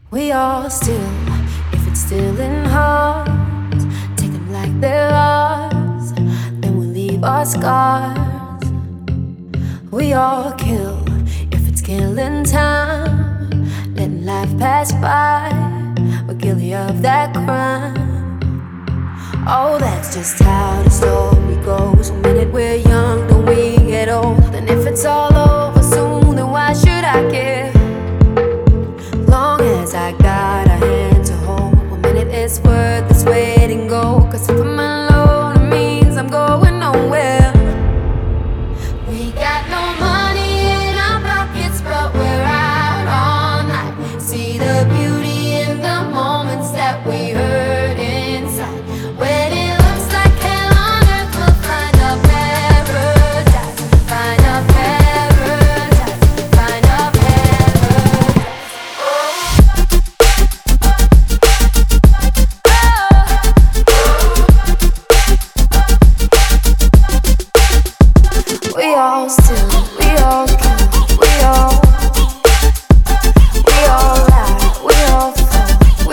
We all steal, if it's still in hearts. Take them like they're ours, then we leave our scars. We all kill, if it's killing time. Letting life pass by, we're guilty of that crime. Oh, that's just how the story goes. One minute we're young, then we get old. And if it's all over soon, then why should I care? Long as I got a hand to hold, 1 minute is worth this waiting go. Cause if I'm alone, it means I'm going nowhere. We got no money in our pockets, but we're out all night. See the beauty in the moments that we hurt inside. When it looks like hell on earth, we'll find a paradise. Find a paradise. Find a paradise. We all steal, we all kill, we all lie, we all fall,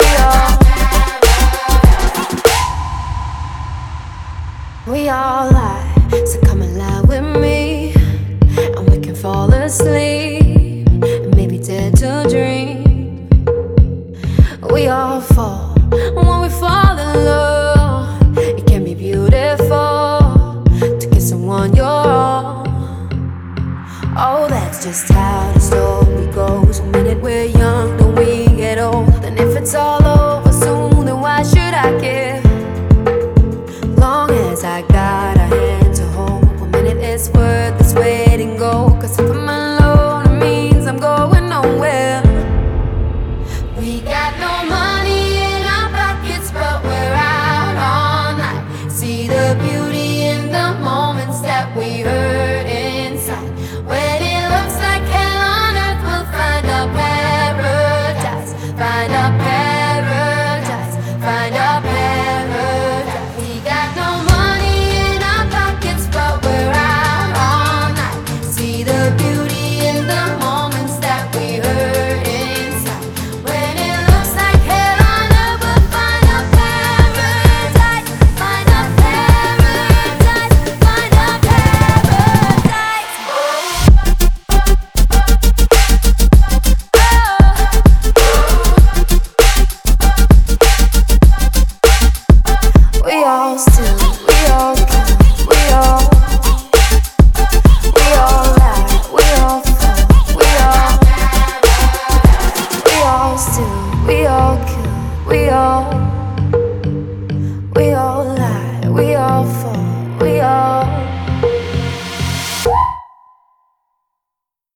we all lie. So come and lie with me, and we can fall asleep, and maybe dare to dream. We all fall.